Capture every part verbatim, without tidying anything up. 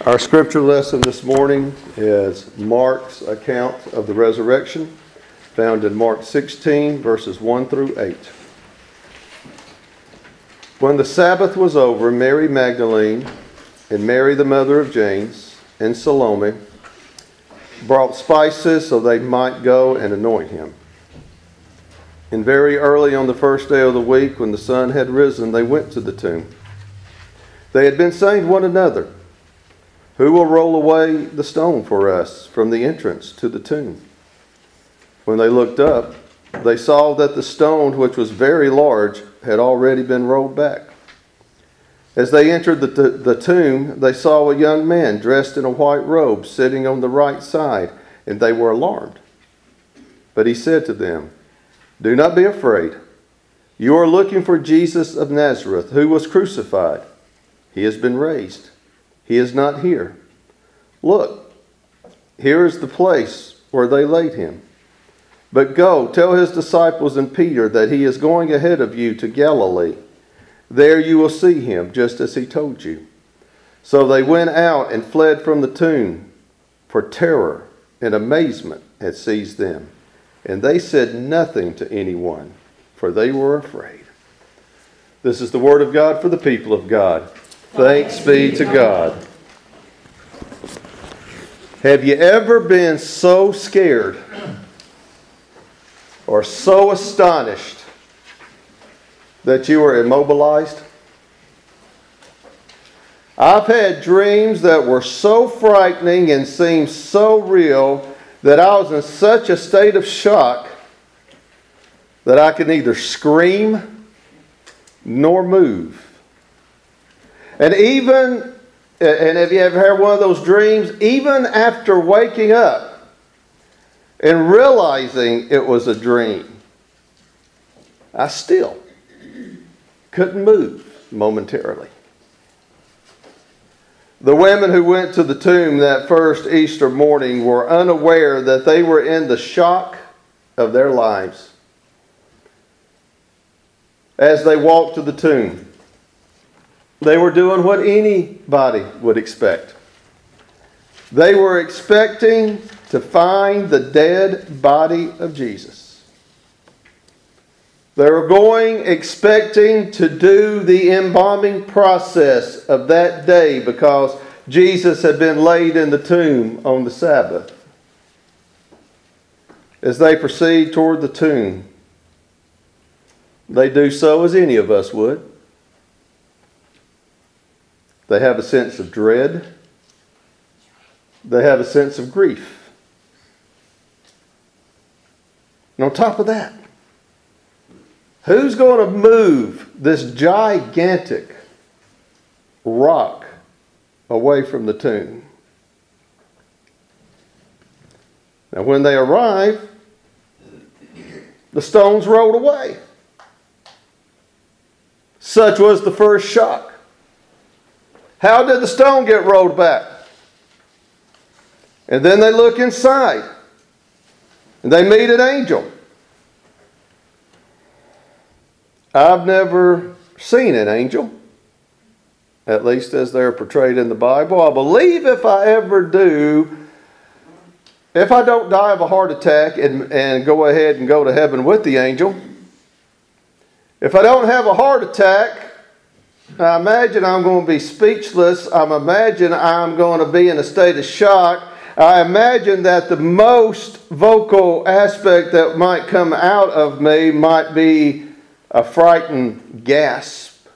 Our scripture lesson this morning is Mark's account of the resurrection, found in Mark sixteen, verses one through eight. When the Sabbath was over, Mary Magdalene and Mary the mother of James and Salome brought spices so they might go and anoint him. And very early on the first day of the week, when the sun had risen, they went to the tomb. They had been saying to one another, "Who will roll away the stone for us from the entrance to the tomb?" When they looked up, they saw that the stone, which was very large, had already been rolled back. As they entered the, the, the tomb, they saw a young man dressed in a white robe sitting on the right side, and they were alarmed. But he said to them, "Do not be afraid. You are looking for Jesus of Nazareth, who was crucified. He has been raised. He is not here. Look, here is the place where they laid him. But go, tell his disciples and Peter that he is going ahead of you to Galilee. There you will see him, just as he told you." So they went out and fled from the tomb, for terror and amazement had seized them. And they said nothing to anyone, for they were afraid. This is the word of God for the people of God. Thanks be to God. Have you ever been so scared or so astonished that you were immobilized? I've had dreams that were so frightening and seemed so real that I was in such a state of shock that I could neither scream nor move. And even, and have you ever had one of those dreams, even after waking up and realizing it was a dream, I still couldn't move momentarily. The women who went to the tomb that first Easter morning were unaware that they were in the shock of their lives as they walked to the tomb. They were doing what anybody would expect. They were expecting to find the dead body of Jesus. They were going expecting to do the embalming process of that day because Jesus had been laid in the tomb on the Sabbath. As they proceed toward the tomb, they do so as any of us would. They have a sense of dread. They have a sense of grief. And on top of that, who's going to move this gigantic rock away from the tomb? Now, when they arrive, the stone's rolled away. Such was the first shock. How did the stone get rolled back? And then they look inside, and they meet an angel. I've never seen an angel, at least as they're portrayed in the Bible. I believe if I ever do, if I don't die of a heart attack and, and go ahead and go to heaven with the angel, if I don't have a heart attack, I imagine I'm going to be speechless. I imagine I'm going to be in a state of shock. I imagine that the most vocal aspect that might come out of me might be a frightened gasp.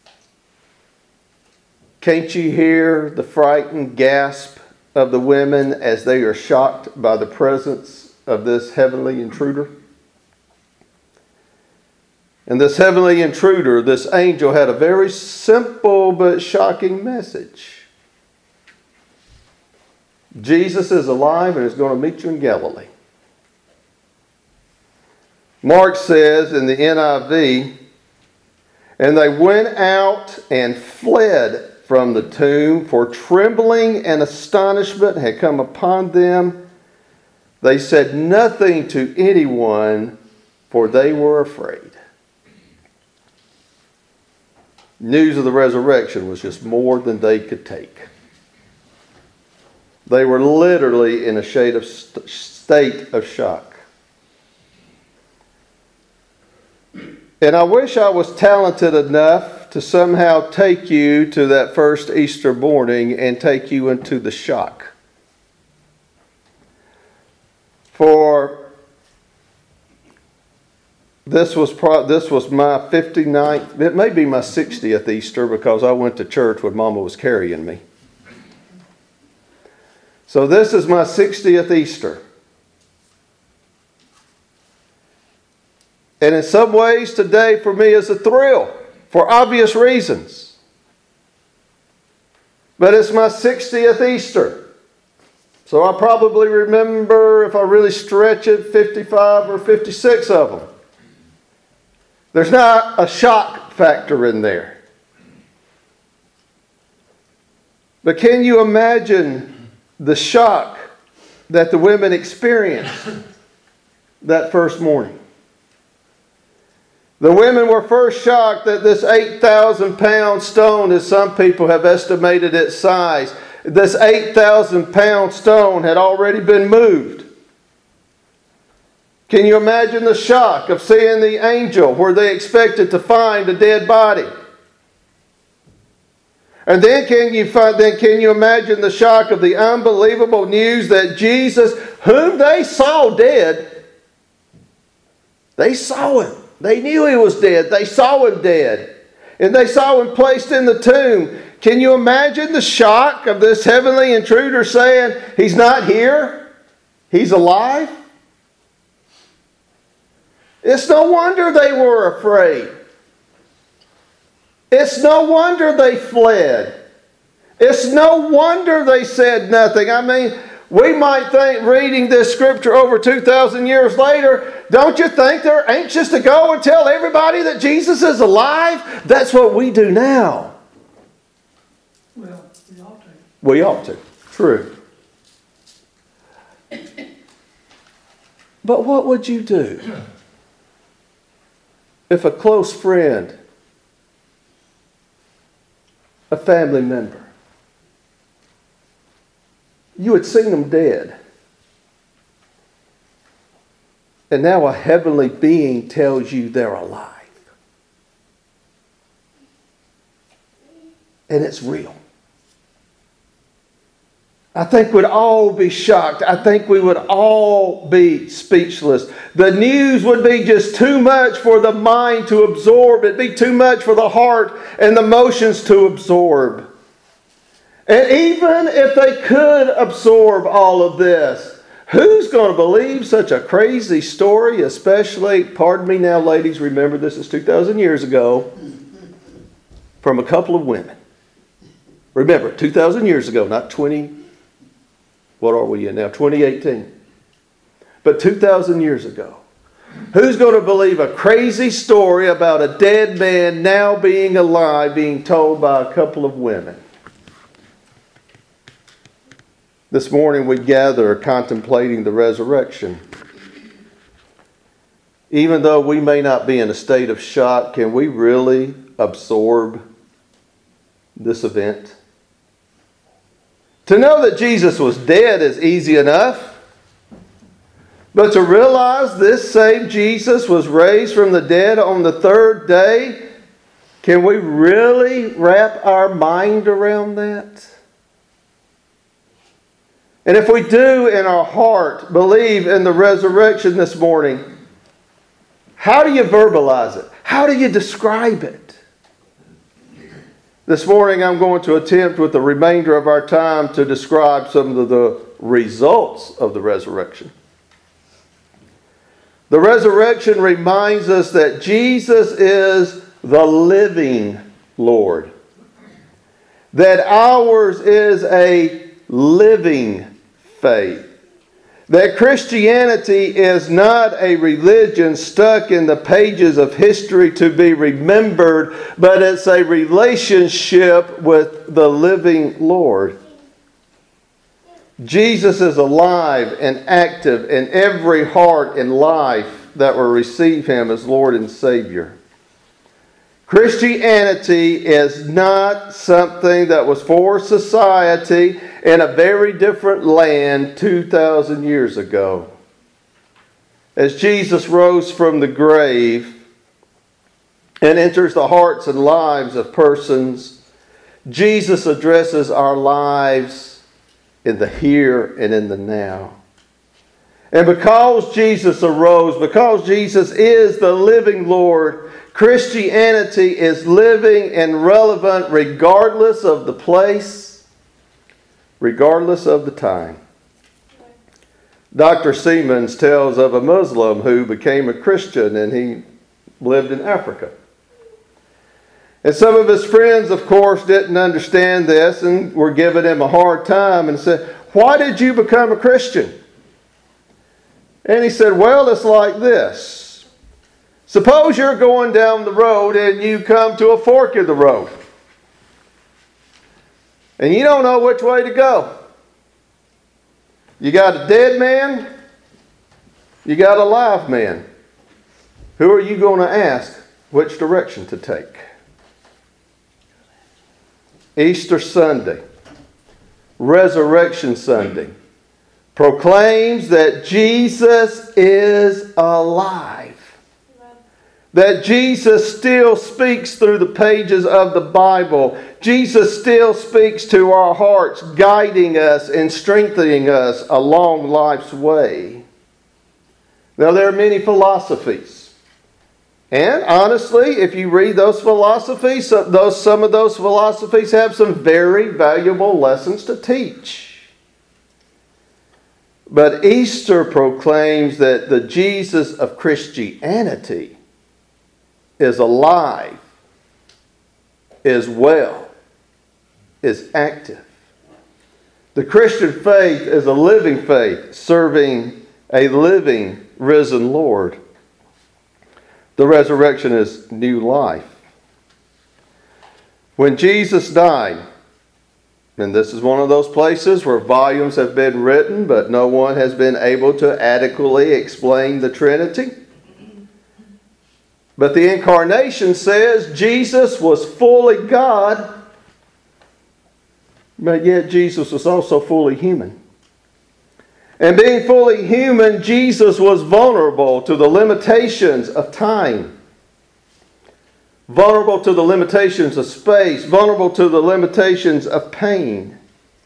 Can't you hear the frightened gasp of the women as they are shocked by the presence of this heavenly intruder? And this heavenly intruder, this angel, had a very simple but shocking message. Jesus is alive and is going to meet you in Galilee. Mark says in the N I V, "And they went out and fled from the tomb, for trembling and astonishment had come upon them. They said nothing to anyone, for they were afraid." News of the resurrection was just more than they could take. They were literally in a shade of st- state of shock. And I wish I was talented enough to somehow take you to that first Easter morning and take you into the shock. For this was pro- this was my fifty-ninth, it may be my sixtieth Easter, because I went to church when Mama was carrying me. So this is my sixtieth Easter. And in some ways today for me is a thrill, for obvious reasons. But it's my sixtieth Easter. So I probably remember, if I really stretch it, fifty-five or fifty-six of them. There's not a shock factor in there. But can you imagine the shock that the women experienced that first morning? The women were first shocked that this eight thousand pound stone, as some people have estimated its size, this eight thousand pound stone had already been moved. Can you imagine the shock of seeing the angel where they expected to find a dead body? And then can you find, then can you imagine the shock of the unbelievable news that Jesus, whom they saw dead, they saw him. They knew he was dead. They saw him dead. And they saw him placed in the tomb. Can you imagine the shock of this heavenly intruder saying, he's not here, he's alive? It's no wonder they were afraid. It's no wonder they fled. It's no wonder they said nothing. I mean, we might think, reading this scripture over two thousand years later, don't you think they're anxious to go and tell everybody that Jesus is alive? That's what we do now. Well, we ought to. We ought to. True. But what would you do if a close friend, a family member, you had seen them dead, and now a heavenly being tells you they're alive? And it's real. I think we'd all be shocked. I think we would all be speechless. The news would be just too much for the mind to absorb. It'd be too much for the heart and the emotions to absorb. And even if they could absorb all of this, who's going to believe such a crazy story? Especially, pardon me now, ladies, remember this is two thousand years ago, from a couple of women. Remember, two thousand years ago, not twenty, what are we in now? twenty eighteen. But two thousand years ago. Who's going to believe a crazy story about a dead man now being alive, being told by a couple of women? This morning we gather contemplating the resurrection. Even though we may not be in a state of shock, can we really absorb this event? To know that Jesus was dead is easy enough. But to realize this same Jesus was raised from the dead on the third day, can we really wrap our mind around that? And if we do in our heart believe in the resurrection this morning, how do you verbalize it? How do you describe it? This morning I'm going to attempt with the remainder of our time to describe some of the results of the resurrection. The resurrection reminds us that Jesus is the living Lord. That ours is a living faith. That Christianity is not a religion stuck in the pages of history to be remembered, but it's a relationship with the living Lord. Jesus is alive and active in every heart and life that will receive Him as Lord and Savior. Christianity is not something that was for society in a very different land two thousand years ago. As Jesus rose from the grave and enters the hearts and lives of persons, Jesus addresses our lives in the here and in the now. And because Jesus arose, because Jesus is the living Lord, Christianity is living and relevant regardless of the place, regardless of the time. Doctor Siemens tells of a Muslim who became a Christian, and he lived in Africa. And some of his friends, of course, didn't understand this and were giving him a hard time and said, "Why did you become a Christian?" And he said, "Well, it's like this. Suppose you're going down the road and you come to a fork in the road. And you don't know which way to go. You got a dead man, you got a live man. Who are you going to ask which direction to take?" Easter Sunday, Resurrection Sunday, proclaims that Jesus is alive. That Jesus still speaks through the pages of the Bible. Jesus still speaks to our hearts, guiding us and strengthening us along life's way. Now, there are many philosophies. And honestly, if you read those philosophies, those, some of those philosophies have some very valuable lessons to teach. But Easter proclaims that the Jesus of Christianity is alive, is well, is active. The Christian faith is a living faith, serving a living, risen Lord. The resurrection is new life. When Jesus died, and this is one of those places where volumes have been written, but no one has been able to adequately explain the Trinity. But the incarnation says Jesus was fully God, but yet Jesus was also fully human. And being fully human, Jesus was vulnerable to the limitations of time, vulnerable to the limitations of space, vulnerable to the limitations of pain.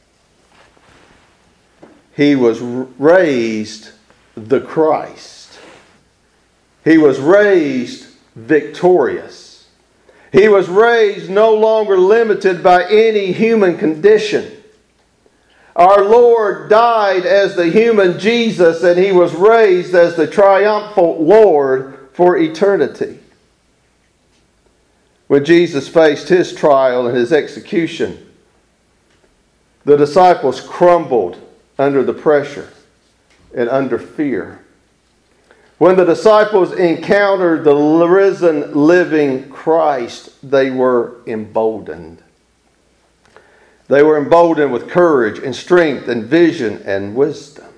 He was raised the Christ. He was raised victorious. He was raised no longer limited by any human condition. Our Lord died as the human Jesus, and He was raised as the triumphant Lord for eternity. When Jesus faced His trial and His execution, the disciples crumbled under the pressure and under fear. When the disciples encountered the risen, living Christ, they were emboldened. They were emboldened with courage and strength and vision and wisdom.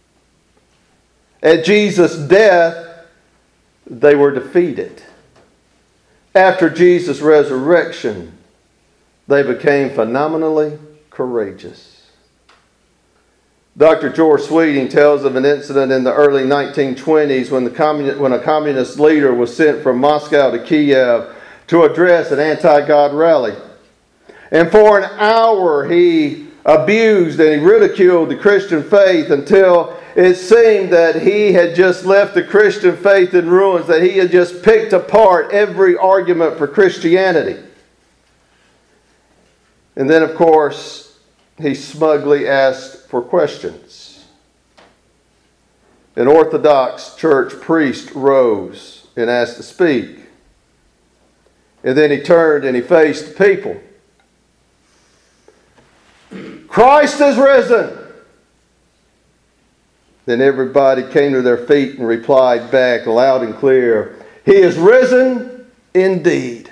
At Jesus' death, they were defeated. After Jesus' resurrection, they became phenomenally courageous. Doctor George Sweeting tells of an incident in the early nineteen twenties when, the commun- when a communist leader was sent from Moscow to Kiev to address an anti-God rally. And for an hour he abused and he ridiculed the Christian faith until it seemed that he had just left the Christian faith in ruins, that he had just picked apart every argument for Christianity. And then, of course, he smugly asked for questions. An Orthodox church priest rose and asked to speak. And then he turned and he faced the people. "Christ is risen!" Then everybody came to their feet and replied back loud and clear, "He is risen indeed."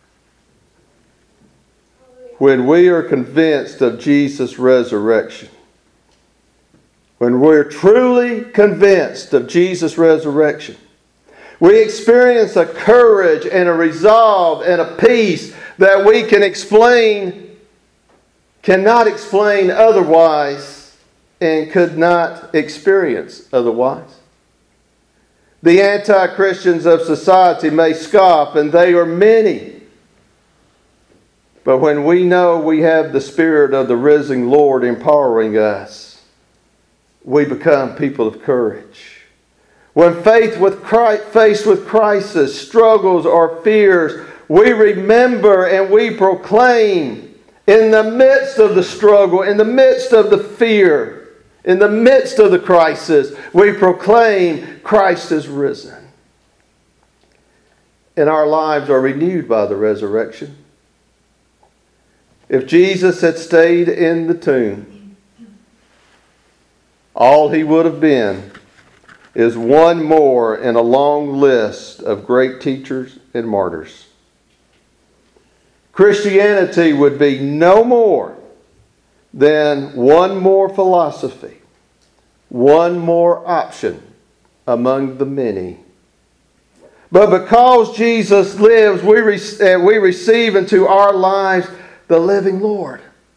When we are convinced of Jesus' resurrection, when we're truly convinced of Jesus' resurrection, We experience a courage and a resolve and a peace that we can explain, cannot explain otherwise, and could not experience otherwise. The anti-Christians of society may scoff, and they are many. But when we know we have the Spirit of the risen Lord empowering us, we become people of courage. When faith with Christ, faced with crisis, struggles, or fears, we remember and we proclaim in the midst of the struggle, in the midst of the fear, in the midst of the crisis, we proclaim Christ is risen. And our lives are renewed by the resurrection. If Jesus had stayed in the tomb, all he would have been is one more in a long list of great teachers and martyrs. Christianity would be no more than one more philosophy, one more option among the many. But because Jesus lives, we, re- we receive into our lives the living Lord.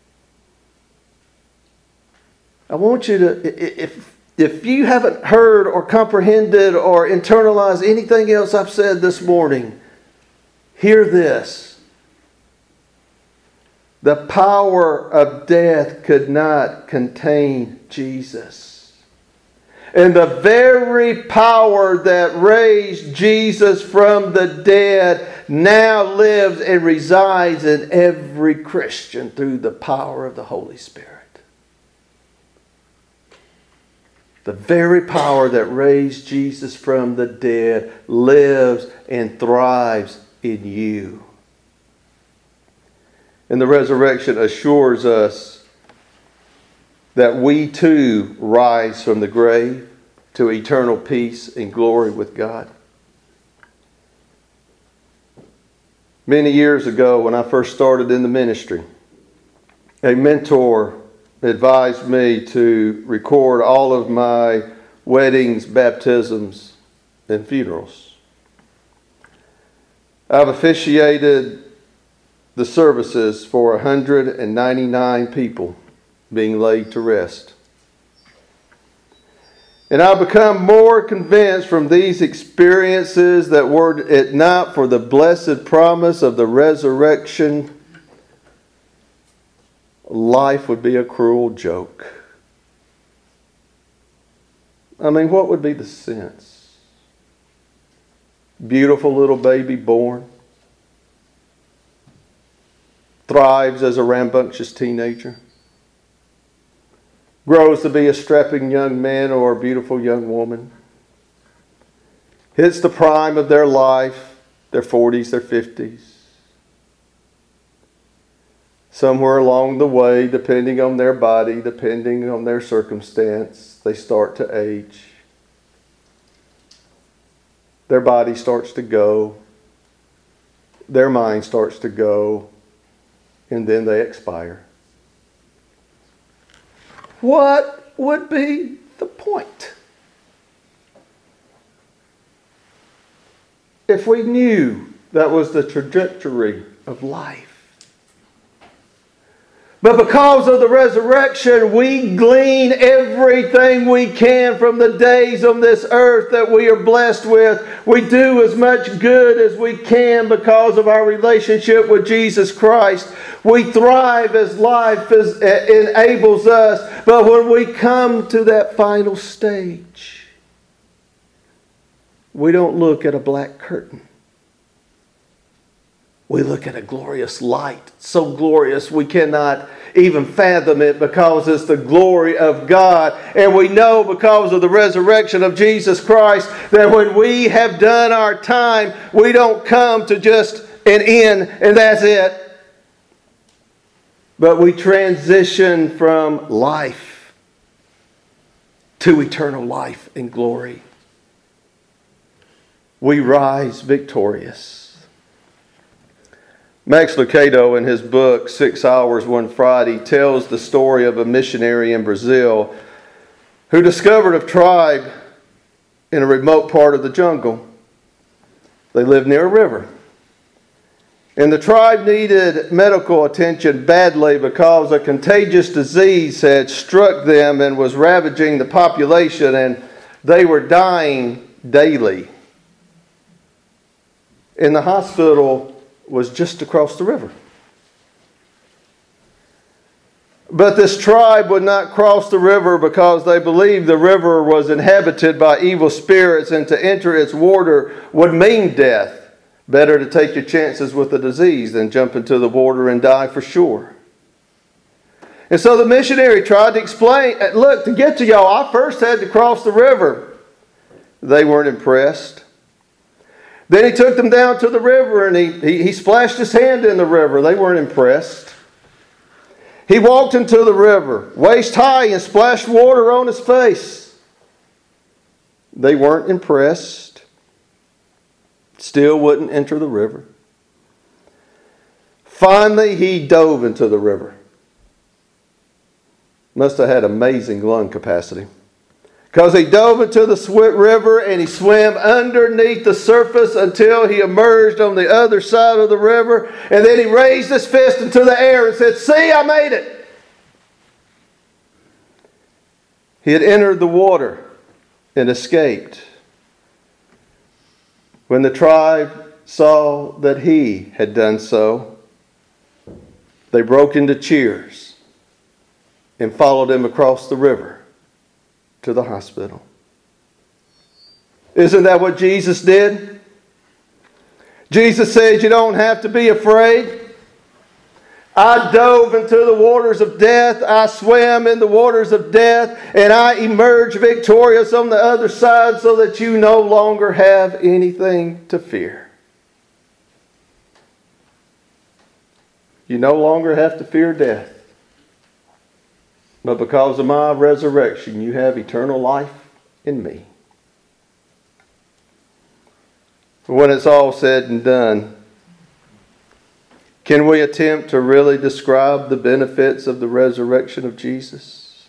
I want you to, if If you haven't heard or comprehended or internalized anything else I've said this morning, hear this. The power of death could not contain Jesus. And the very power that raised Jesus from the dead now lives and resides in every Christian through the power of the Holy Spirit. The very power that raised Jesus from the dead lives and thrives in you. And the resurrection assures us that we too rise from the grave to eternal peace and glory with God. Many years ago, when I first started in the ministry, a mentor advised me to record all of my weddings, baptisms, and funerals. I've officiated the services for one hundred ninety-nine people being laid to rest. And I've become more convinced from these experiences that were it not for the blessed promise of the resurrection, life would be a cruel joke. I mean, what would be the sense? Beautiful little baby born, thrives as a rambunctious teenager, grows to be a strapping young man or a beautiful young woman, hits the prime of their life, their forties, their fifties. Somewhere along the way, depending on their body, depending on their circumstance, they start to age. Their body starts to go. Their mind starts to go. And then they expire. What would be the point? If we knew that was the trajectory of life. But because of the resurrection, we glean everything we can from the days on this earth that we are blessed with. We do as much good as we can because of our relationship with Jesus Christ. We thrive as life is, enables us. But when we come to that final stage, we don't look at a black curtain. We look at a glorious light, so glorious we cannot even fathom it because it's the glory of God. And we know because of the resurrection of Jesus Christ that when we have done our time, we don't come to just an end and that's it. But we transition from life to eternal life and glory. We rise victorious. Max Lucado, in his book, Six Hours, One Friday, tells the story of a missionary in Brazil who discovered a tribe in a remote part of the jungle. They lived near a river. And the tribe needed medical attention badly because a contagious disease had struck them and was ravaging the population, and they were dying daily. And the hospital was just across the river. But this tribe would not cross the river because they believed the river was inhabited by evil spirits, and to enter its water would mean death. Better to take your chances with the disease than jump into the water and die for sure. And so the missionary tried to explain, look, to get to y'all, I first had to cross the river. They weren't impressed. Then he took them down to the river and he, he, he splashed his hand in the river. They weren't impressed. He walked into the river, waist high, and splashed water on his face. They weren't impressed. Still wouldn't enter the river. Finally, he dove into the river. Must have had amazing lung capacity. Because he dove into the river and he swam underneath the surface until he emerged on the other side of the river. And then he raised his fist into the air and said, "See, I made it." He had entered the water and escaped. When the tribe saw that he had done so, they broke into cheers and followed him across the river to the hospital. Isn't that what Jesus did? Jesus said, you don't have to be afraid. I dove into the waters of death. I swam in the waters of death. And I emerged victorious on the other side so that you no longer have anything to fear. You no longer have to fear death. But because of my resurrection, you have eternal life in me. When it's all said and done, can we attempt to really describe the benefits of the resurrection of Jesus?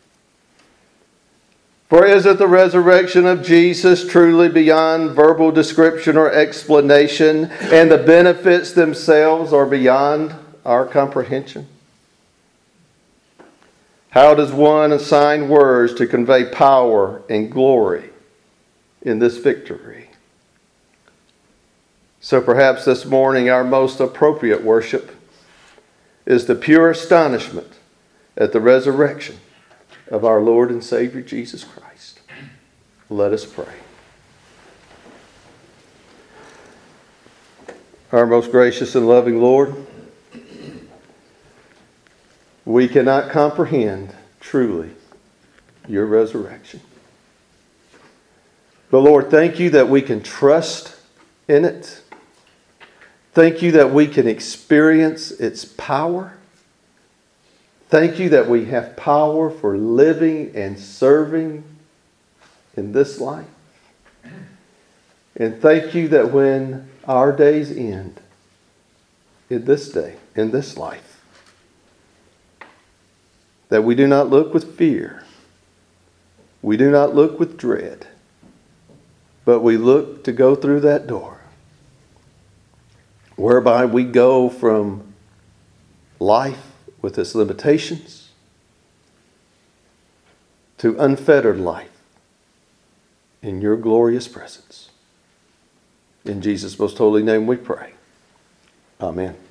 For is it the resurrection of Jesus truly beyond verbal description or explanation, and the benefits themselves are beyond our comprehension? How does one assign words to convey power and glory in this victory? So perhaps this morning our most appropriate worship is the pure astonishment at the resurrection of our Lord and Savior Jesus Christ. Let us pray. Our most gracious and loving Lord, we cannot comprehend truly your resurrection. But Lord, thank you that we can trust in it. Thank you that we can experience its power. Thank you that we have power for living and serving in this life. And thank you that when our days end, in this day, in this life, that we do not look with fear. We do not look with dread. But we look to go through that door, whereby we go from life with its limitations to unfettered life in your glorious presence. In Jesus' most holy name we pray. Amen.